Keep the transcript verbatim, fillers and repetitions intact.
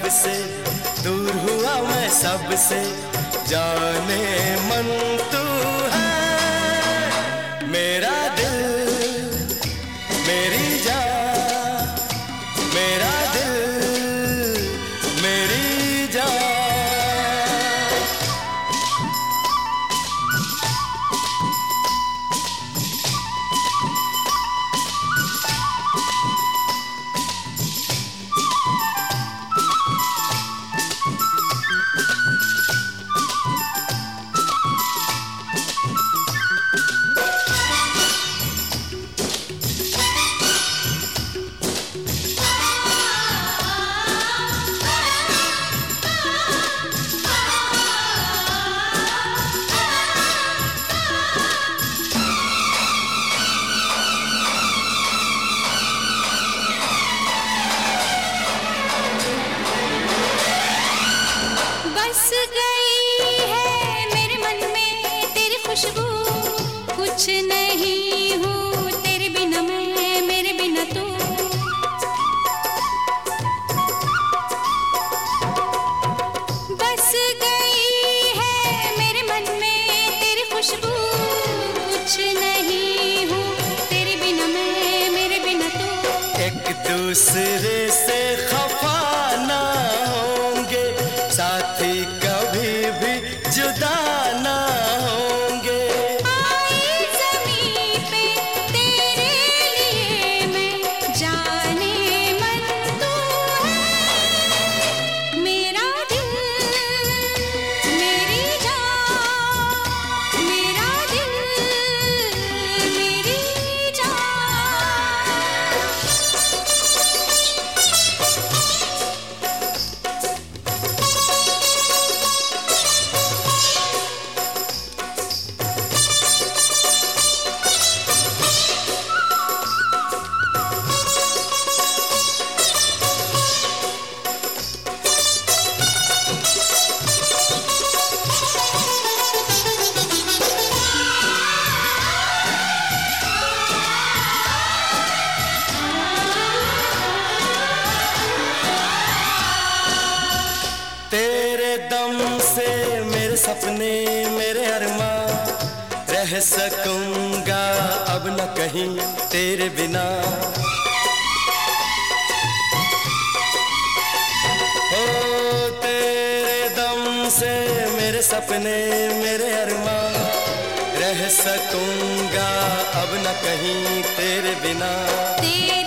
सबसे दूर हुआ मैं सबसे, जाने मन तू है मेरा दिल मेरी जान, मेरा दिल मेरी जान। बस गई है मेरे मन में तेरी खुशबू, कुछ नहीं हूँ तेरे बिना मैं, मेरे बिना तू। बस गई है मेरे मन में तेरी खुशबू, कुछ नहीं हूँ तेरे बिना मैं, मेरे बिना तू। एक दूसरे से खफा ना होंगे, साथी कभी भी जुदा ना होंगे। आई ज़मीं पे तेरे लिए मैं, जाने मन तू है मेरा दिल मेरी जान, मेरा दिल मेरी जान। तेरे दम से मेरे सपने मेरे अरमां, रह सकूंगा अब न कहीं तेरे बिना। ओ तेरे दम से मेरे सपने मेरे अरमां, रह सकूंगा अब न कहीं तेरे बिना। तेरे